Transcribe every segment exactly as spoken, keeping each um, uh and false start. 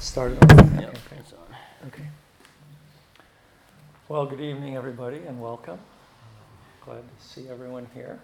Started off. Yep, Okay, okay. it's on. Okay. Well, good evening, everybody, and welcome. Glad to see everyone here.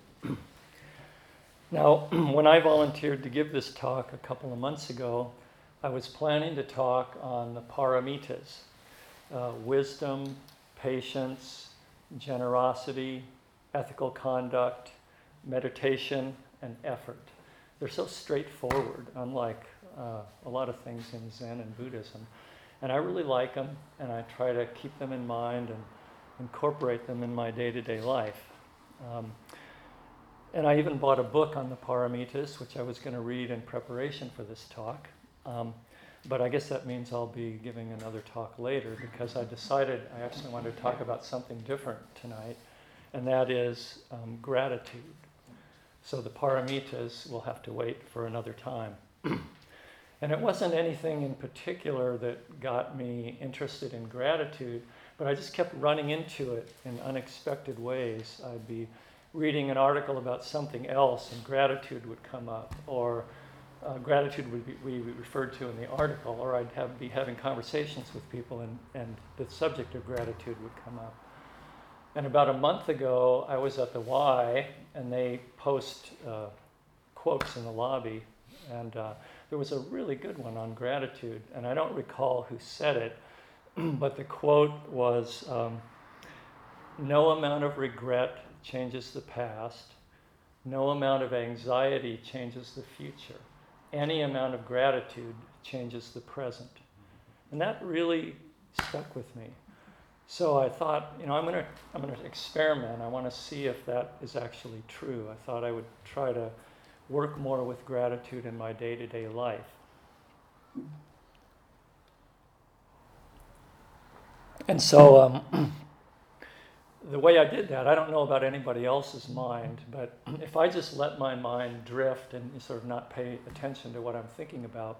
Now, when I volunteered to give this talk a couple of months ago, I was planning to talk on the paramitas, uh, wisdom, patience, generosity, ethical conduct, meditation, and effort. They're so straightforward, unlike uh, a lot of things in Zen and Buddhism. And I really like them, and I try to keep them in mind and incorporate them in my day-to-day life. Um, and I even bought a book on the paramitas, which I was going to read in preparation for this talk. Um, but I guess that means I'll be giving another talk later, because I decided I actually wanted to talk about something different tonight, and that is um, gratitude. So the paramitas will have to wait for another time. And it wasn't anything in particular that got me interested in gratitude, but I just kept running into it in unexpected ways. I'd be reading an article about something else and gratitude would come up, or uh, gratitude would be, be referred to in the article, or I'd have, be having conversations with people and, and the subject of gratitude would come up. And about a month ago, I was at the Y, and they post uh, quotes in the lobby, and uh, there was a really good one on gratitude, and I don't recall who said it, but the quote was, um, "No amount of regret changes the past. No amount of anxiety changes the future. Any amount of gratitude changes the present." And that really stuck with me. So I thought, you know, I'm gonna I'm gonna experiment. I want to see if that is actually true. I thought I would try to work more with gratitude in my day-to-day life. And so um, the way I did that, I don't know about anybody else's mind, but if I just let my mind drift and sort of not pay attention to what I'm thinking about,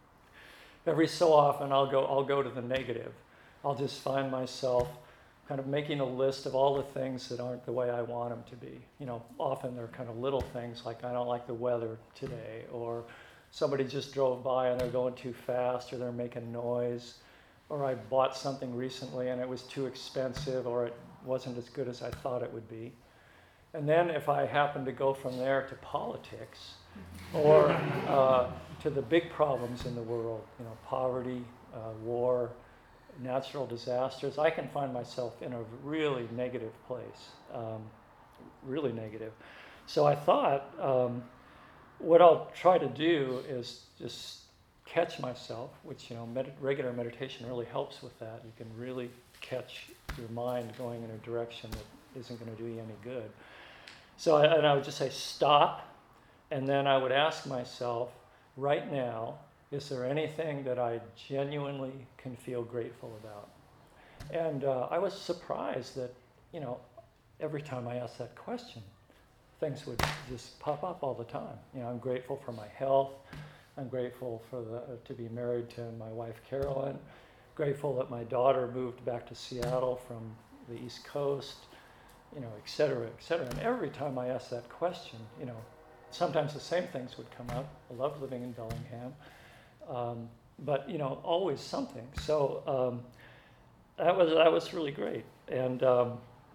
every so often I'll go I'll go to the negative. I'll just find myself kind of making a list of all the things that aren't the way I want them to be. You know, often they're kind of little things like, I don't like the weather today, or somebody just drove by and they're going too fast, or they're making noise, or I bought something recently and it was too expensive, or it wasn't as good as I thought it would be. And then if I happen to go from there to politics, or uh, to the big problems in the world, you know, poverty, uh, war, natural disasters, I can find myself in a really negative place, um, really negative. So I thought um, what I'll try to do is just catch myself, which, you know, med- regular meditation really helps with that. You can really catch your mind going in a direction that isn't going to do you any good. So I, and I would just say stop, and then I would ask myself, right now, is there anything that I genuinely can feel grateful about? And uh, I was surprised that, you know, every time I asked that question, things would just pop up all the time. You know, I'm grateful for my health. I'm grateful for the, uh, to be married to my wife, Carolyn. Grateful that my daughter moved back to Seattle from the East Coast, you know, et cetera, et cetera. And every time I asked that question, you know, sometimes the same things would come up. I love living in Bellingham. Um, but, you know, always something. So um, that was that was really great. And um,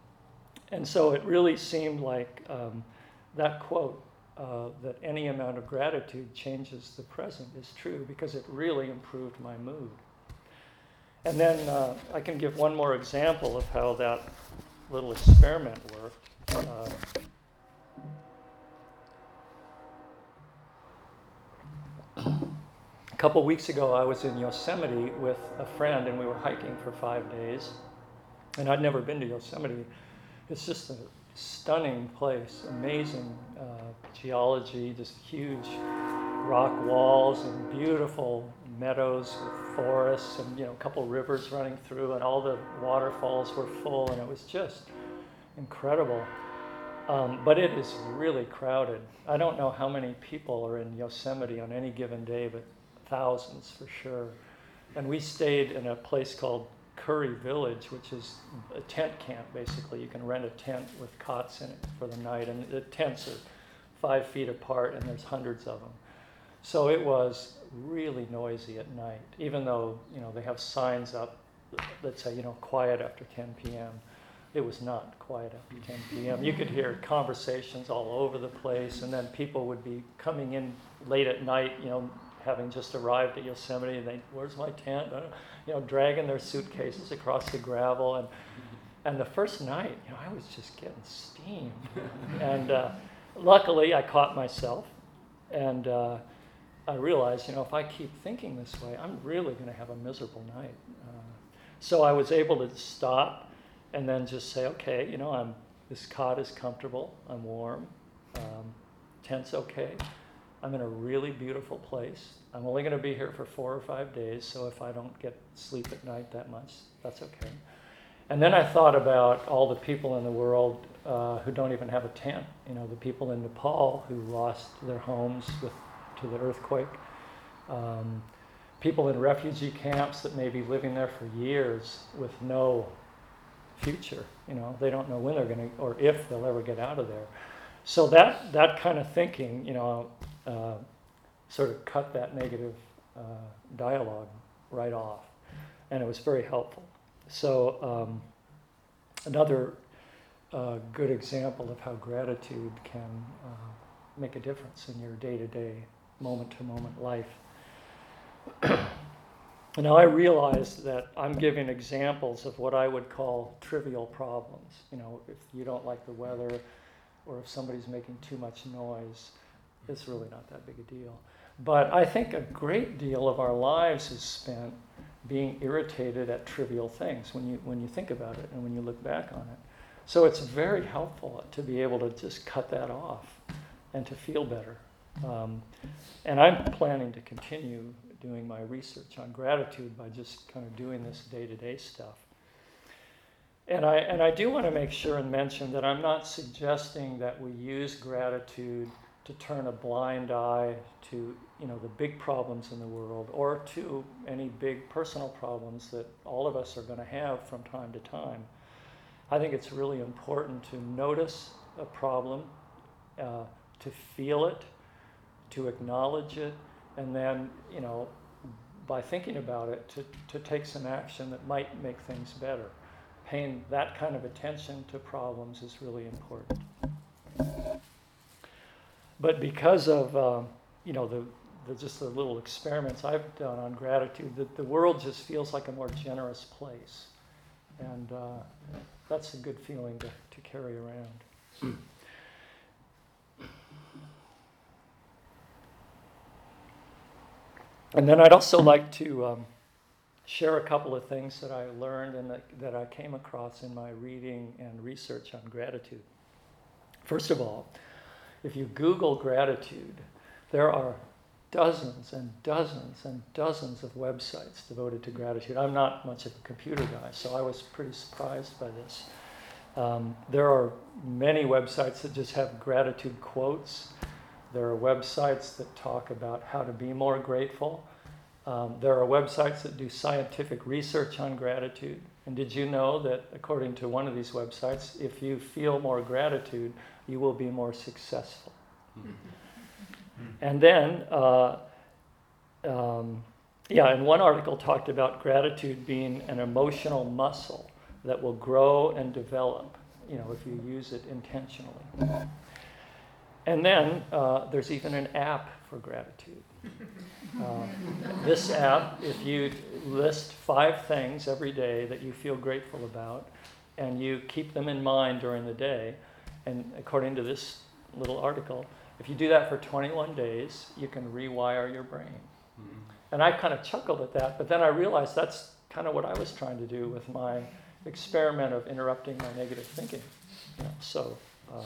and so it really seemed like um, that quote, uh, that any amount of gratitude changes the present, is true, because it really improved my mood. And then uh, I can give one more example of how that little experiment worked. Uh, A couple weeks ago, I was in Yosemite with a friend, and we were hiking for five days. And I'd never been to Yosemite. It's just a stunning place, amazing uh, geology, just huge rock walls and beautiful meadows with forests, and, you know, a couple rivers running through, and all the waterfalls were full, and it was just incredible. Um, but it is really crowded. I don't know how many people are in Yosemite on any given day, but thousands for sure. And we stayed in a place called Curry Village, which is a tent camp, basically. You can rent a tent with cots in it for the night, and the tents are five feet apart, and there's hundreds of them. So it was really noisy at night, even though, you know, they have signs up that say, you know, quiet after ten p.m. It was not quiet after ten p.m. You could hear conversations all over the place, and then people would be coming in late at night, you know, having just arrived at Yosemite, and they, where's my tent? Uh, you know, dragging their suitcases across the gravel. And and the first night, you know, I was just getting steam. And uh, luckily, I caught myself, and uh, I realized, you know, if I keep thinking this way, I'm really going to have a miserable night. Uh, so I was able to stop and then just say, okay, you know, I'm this cot is comfortable, I'm warm, um, tent's okay. I'm in a really beautiful place. I'm only going to be here for four or five days, so if I don't get sleep at night that much, that's okay. And then I thought about all the people in the world uh, who don't even have a tent. You know, the people in Nepal who lost their homes with, to the earthquake. Um, people in refugee camps that may be living there for years with no future. You know, they don't know when they're going to, or if they'll ever get out of there. So that that kind of thinking, you know, uh, sort of cut that negative uh, dialogue right off, and it was very helpful. So um, another uh, good example of how gratitude can uh, make a difference in your day-to-day, moment-to-moment life. Now I realize that I'm giving examples of what I would call trivial problems. You know, if you don't like the weather, or if somebody's making too much noise, it's really not that big a deal. But I think a great deal of our lives is spent being irritated at trivial things when you when you think about it and when you look back on it. So it's very helpful to be able to just cut that off and to feel better. Um, and I'm planning to continue doing my research on gratitude by just kind of doing this day-to-day stuff. And I and I do want to make sure and mention that I'm not suggesting that we use gratitude to turn a blind eye to, you know, the big problems in the world, or to any big personal problems that all of us are going to have from time to time. I think it's really important to notice a problem, uh, to feel it, to acknowledge it, and then, you know, by thinking about it, to, to take some action that might make things better. Paying that kind of attention to problems is really important. But because of, um, you know, the, the just the little experiments I've done on gratitude, the, the world just feels like a more generous place. And uh, that's a good feeling to, to carry around. And then I'd also like to um, share a couple of things that I learned and that, that I came across in my reading and research on gratitude. First of all, if you Google gratitude, there are dozens and dozens and dozens of websites devoted to gratitude. I'm not much of a computer guy, so I was pretty surprised by this. Um, there are many websites that just have gratitude quotes. There are websites that talk about how to be more grateful. Um, there are websites that do scientific research on gratitude. And did you know that according to one of these websites, if you feel more gratitude, you will be more successful? And then, uh, um, yeah, and one article talked about gratitude being an emotional muscle that will grow and develop, you know, if you use it intentionally. And then uh, there's even an app for gratitude. Uh, this app, if you list five things every day that you feel grateful about, and you keep them in mind during the day, and according to this little article, if you do that for twenty-one days, you can rewire your brain. Mm-hmm. And I kind of chuckled at that, but then I realized that's kind of what I was trying to do with my experiment of interrupting my negative thinking. You know, so uh,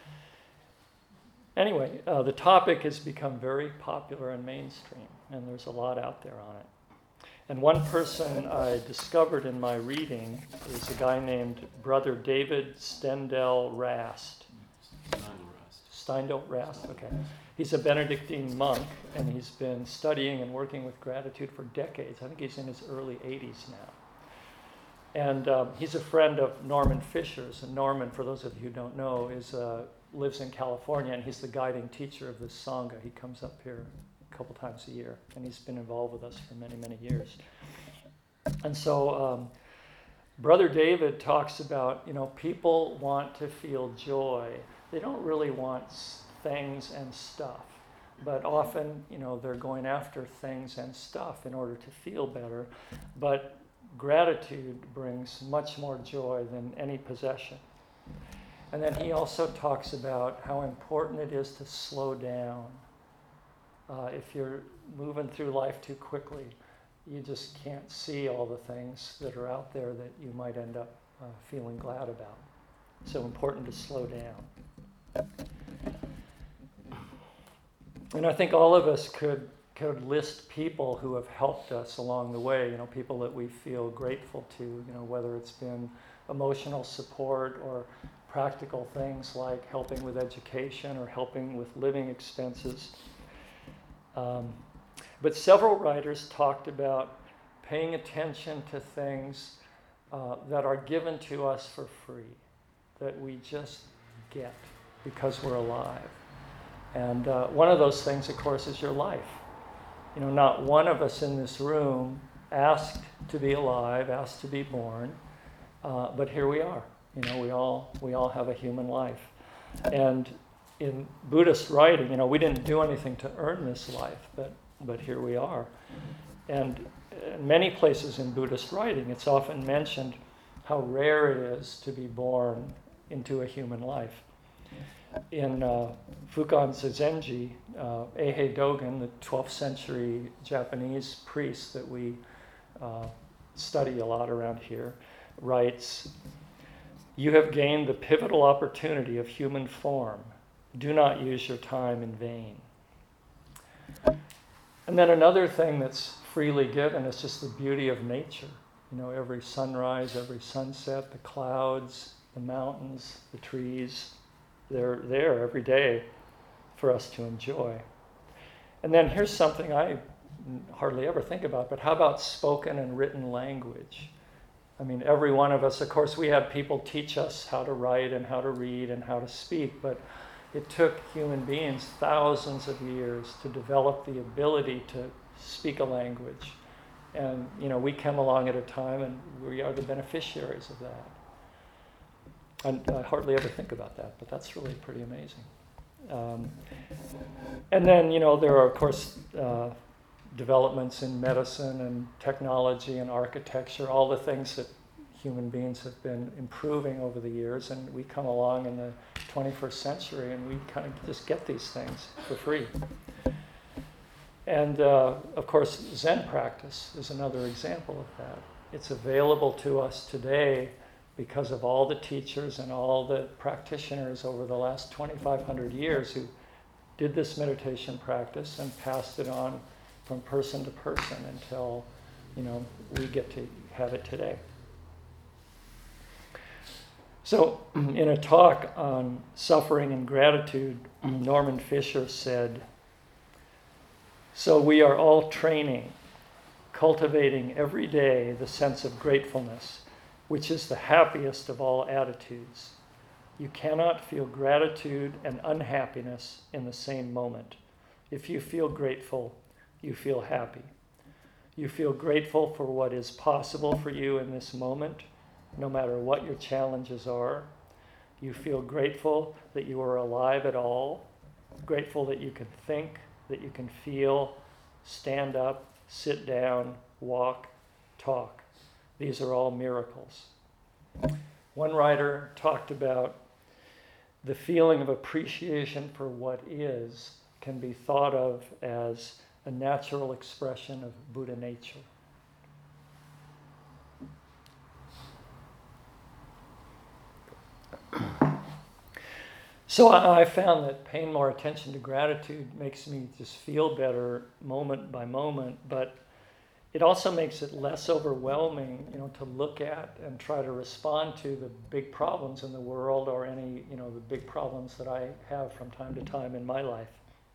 anyway, uh, the topic has become very popular and mainstream, and there's a lot out there on it. And one person I discovered in my reading is a guy named Brother David Steindl Rast. Steindl Rast, okay. He's a Benedictine monk, and he's been studying and working with gratitude for decades. I think he's in his early eighties now. And um, he's a friend of Norman Fisher's. And Norman, for those of you who don't know, is uh, lives in California, and he's the guiding teacher of this Sangha. He comes up here couple times a year, and he's been involved with us for many, many years. And so um, Brother David talks about, you know, people want to feel joy. They don't really want things and stuff, but often, you know, they're going after things and stuff in order to feel better. But gratitude brings much more joy than any possession. And then he also talks about how important it is to slow down. Uh, if you're moving through life too quickly, you just can't see all the things that are out there that you might end up uh, feeling glad about. So important to slow down. And I think all of us could could list people who have helped us along the way, you know, people that we feel grateful to, you know, whether it's been emotional support or practical things like helping with education or helping with living expenses. Um, but several writers talked about paying attention to things uh, that are given to us for free, that we just get because we're alive. And uh, one of those things, of course, is your life. You know, not one of us in this room asked to be alive, asked to be born, uh, but here we are. You know, we all we all have a human life. And in Buddhist writing, you know, we didn't do anything to earn this life, but but here we are. And in many places in Buddhist writing, it's often mentioned how rare it is to be born into a human life. In uh, Fukan Zazenji, uh, Eihei Dogen, the twelfth century Japanese priest that we uh, study a lot around here, writes, "You have gained the pivotal opportunity of human form. Do not use your time in vain." And then another thing that's freely given is just the beauty of nature. You know, every sunrise, every sunset, the clouds, the mountains, the trees, they're there every day for us to enjoy. And then here's something I hardly ever think about, but how about spoken and written language? I mean, every one of us, of course, we had people teach us how to write and how to read and how to speak, but it took human beings thousands of years to develop the ability to speak a language. And, you know, we come along at a time and we are the beneficiaries of that. And I hardly ever think about that, but that's really pretty amazing. Um, and then, you know, there are, of course, uh, developments in medicine and technology and architecture, all the things that human beings have been improving over the years, and we come along in the twenty-first century and we kind of just get these things for free. And, uh, of course, Zen practice is another example of that. It's available to us today because of all the teachers and all the practitioners over the last twenty-five hundred years who did this meditation practice and passed it on from person to person until, you know, we get to have it today. So, in a talk on suffering and gratitude, Norman Fisher said, "So we are all training, cultivating every day the sense of gratefulness, which is the happiest of all attitudes. You cannot feel gratitude and unhappiness in the same moment. If you feel grateful, you feel happy. You feel grateful for what is possible for you in this moment, no matter what your challenges are. You feel grateful that you are alive at all, grateful that you can think, that you can feel, stand up, sit down, walk, talk. These are all miracles." One writer talked about the feeling of appreciation for what is can be thought of as a natural expression of Buddha nature. So I, I found that paying more attention to gratitude makes me just feel better moment by moment, but it also makes it less overwhelming, you know, to look at and try to respond to the big problems in the world or any, you know, the big problems that I have from time to time in my life.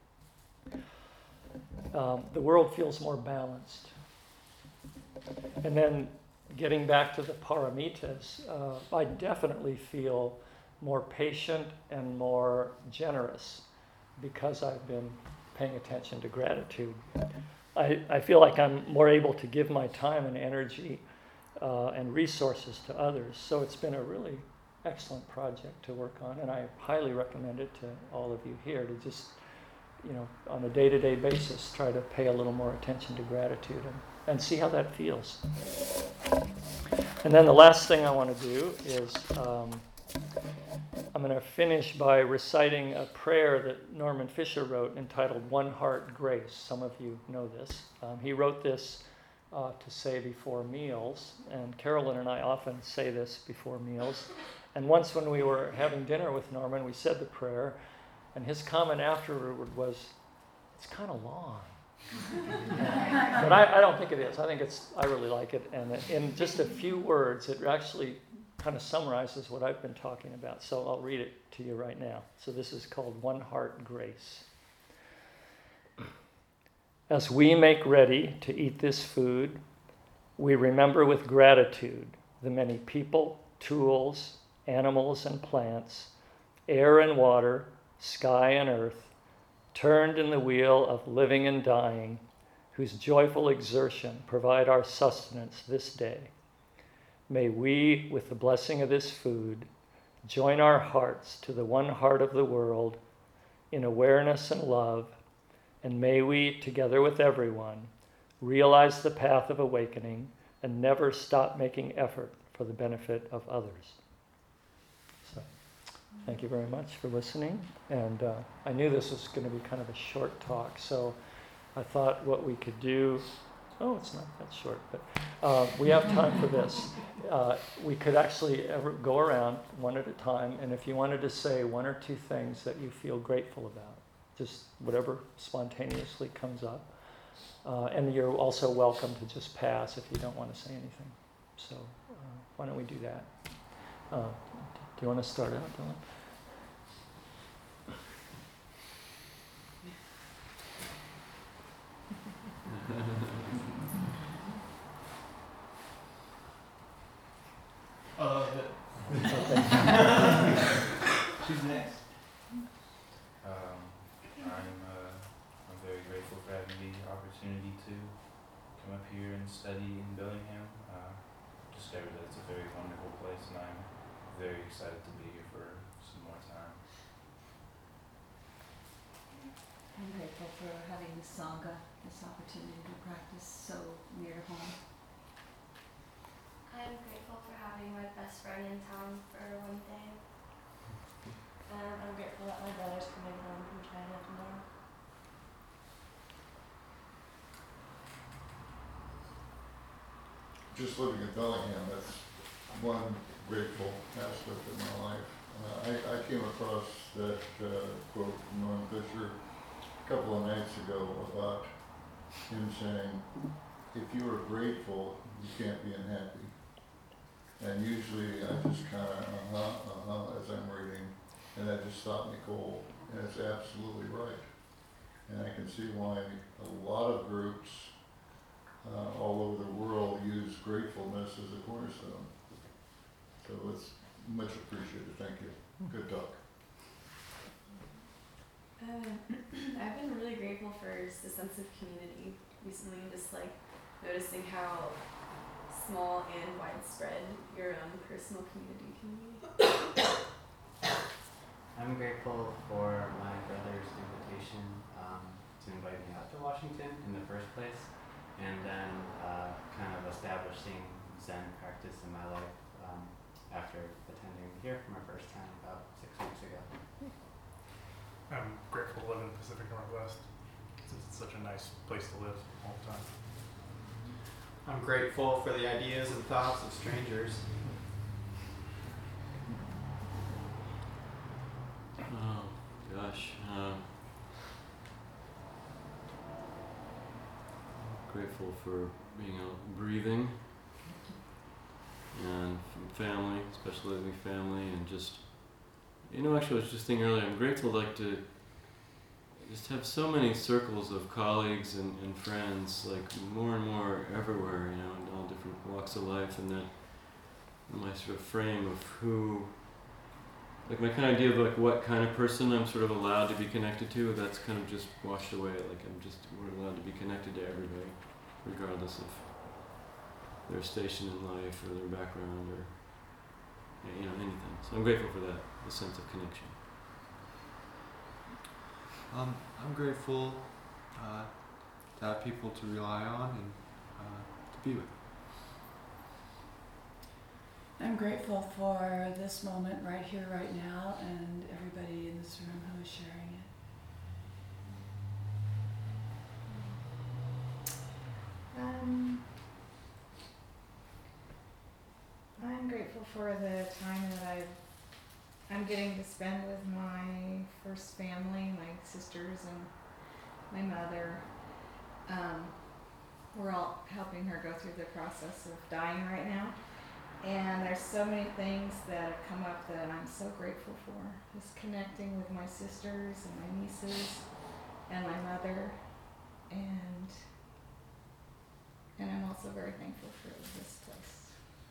Um, the world feels more balanced. And then getting back to the paramitas, uh, I definitely feel more patient and more generous because I've been paying attention to gratitude. I, I feel like I'm more able to give my time and energy uh, and resources to others. So it's been a really excellent project to work on, and I highly recommend it to all of you here to just, you know, on a day-to-day basis, try to pay a little more attention to gratitude and, and see how that feels. And then the last thing I want to do is um, I'm going to finish by reciting a prayer that Norman Fisher wrote entitled One Heart Grace. Some of you know this. Um, he wrote this uh, to say before meals, and Carolyn and I often say this before meals. And once when we were having dinner with Norman, we said the prayer, and his comment afterward was, it's kind of long. But I, I don't think it is. I think it's, I really like it. And in just a few words, it actually kind of summarizes what I've been talking about. So I'll read it to you right now. So this is called One Heart Grace. As we make ready to eat this food, we remember with gratitude the many people, tools, animals and plants, air and water, sky and earth, turned in the wheel of living and dying, whose joyful exertion provide our sustenance this day. May we, with the blessing of this food, join our hearts to the one heart of the world in awareness and love, and may we, together with everyone, realize the path of awakening and never stop making effort for the benefit of others. So, thank you very much for listening. And uh, I knew this was going to be kind of a short talk, so I thought what we could do, oh, it's not that short, but uh, we have time for this. Uh, we could actually ever go around one at a time, and if you wanted to say one or two things that you feel grateful about, just whatever spontaneously comes up. Uh, and you're also welcome to just pass if you don't want to say anything. So uh, why don't we do that? Uh, do you want to start out, Dylan? Uh, She's next. um, I'm, uh, I'm very grateful for having the opportunity to come up here and study in Bellingham. Uh, discovered that it's a very wonderful place, and I'm very excited to be here for some more time. I'm grateful for having the Sangha, this opportunity to practice so near to home. I'm grateful for having my best friend in town for one day. And I'm grateful that my brother's coming home from China tomorrow. Just living in Bellingham, that's one grateful aspect of my life. Uh, I, I came across that uh, quote from Norman Fisher a couple of nights ago about him saying, if you are grateful, you can't be unhappy. And usually I just kind of uh-huh, uh-huh as I'm reading, and that just stopped me cold. And it's absolutely right. And I can see why a lot of groups uh, all over the world use gratefulness as a cornerstone. So it's much appreciated. Thank you. Good talk. Uh, I've been really grateful for just the sense of community recently, just like noticing how small and widespread your own personal community can be. I'm grateful for my brother's invitation um, to invite me out to Washington in the first place, and then uh, kind of establishing Zen practice in my life um, after attending here for my first time about six weeks ago. I'm grateful to live in the Pacific Northwest since it's such a nice place to live all the time. I'm grateful for the ideas and thoughts of strangers. Oh, gosh. Uh, grateful for being out and breathing, and from family, especially living family, and just, you know, actually I was just thinking earlier, I'm grateful like to just have so many circles of colleagues and, and friends, like more and more everywhere, you know, in all different walks of life, and that my sort of frame of who like my kind of idea of like what kind of person I'm sort of allowed to be connected to, that's kind of just washed away. Like I'm just, we're allowed to be connected to everybody, regardless of their station in life or their background or, you know, anything. So I'm grateful for that, the sense of connection. Um, I'm grateful uh, to have people to rely on and uh, to be with. I'm grateful for this moment right here, right now, and everybody in this room who is sharing it. Um, I'm grateful for the time that I've, I'm getting to spend with my first family, my sisters and my mother. Um, we're all helping her go through the process of dying right now. And there's so many things that have come up that I'm so grateful for. Just connecting with my sisters and my nieces and my mother. And and I'm also very thankful for this place.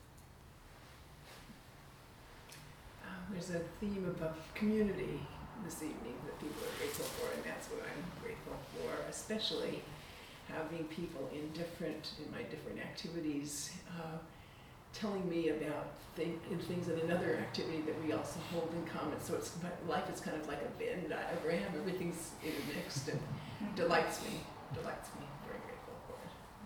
Uh, there's a theme of community this evening that people are grateful for, and that's what I'm grateful for, especially having people in different, in my different activities, uh, telling me about thing, in things in another activity that we also hold in common. So it's life is kind of like a Venn diagram. Everything's intermixed and delights me. Delights me. Very grateful for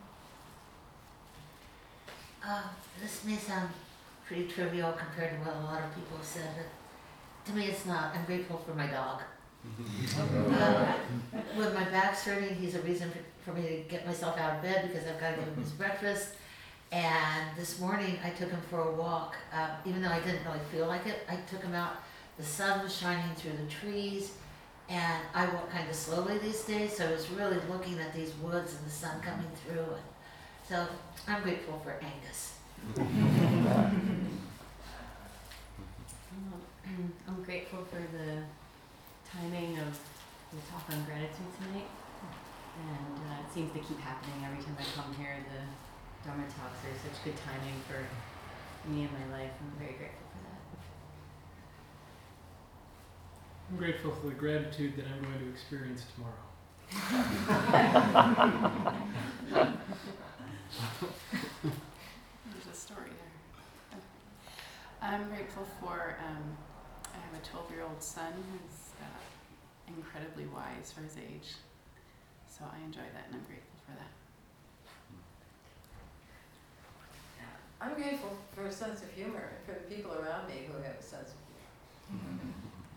it. Uh, this may sound pretty trivial compared to what a lot of people have said, but to me it's not. I'm grateful for my dog. uh, when my back's hurting, he's a reason for, for me to get myself out of bed because I've got to give him his breakfast. And this morning I took him for a walk, uh, even though I didn't really feel like it. I took him out, the sun was shining through the trees, and I walk kind of slowly these days, so I was really looking at these woods and the sun coming through. And so I'm grateful for Angus. um, I'm grateful for the timing of the talk on gratitude tonight, and uh, it seems to keep happening every time I come here. The Dharma talks are such good timing for me and my life. I'm very grateful for that. I'm grateful for the gratitude that I'm going to experience tomorrow. There's a story there. I'm grateful for, um, I have a twelve-year-old son who's uh, incredibly wise for his age. So I enjoy that and I'm grateful for that. I'm grateful for a sense of humor, for the people around me who have a sense of humor.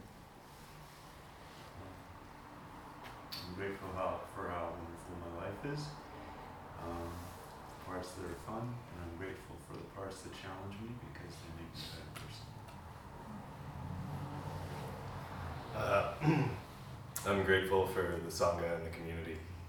I'm grateful how, for how wonderful my life is, um, parts that are fun, and I'm grateful for the parts that challenge me because they make me a better person. Uh, I'm grateful for the Sangha and the community.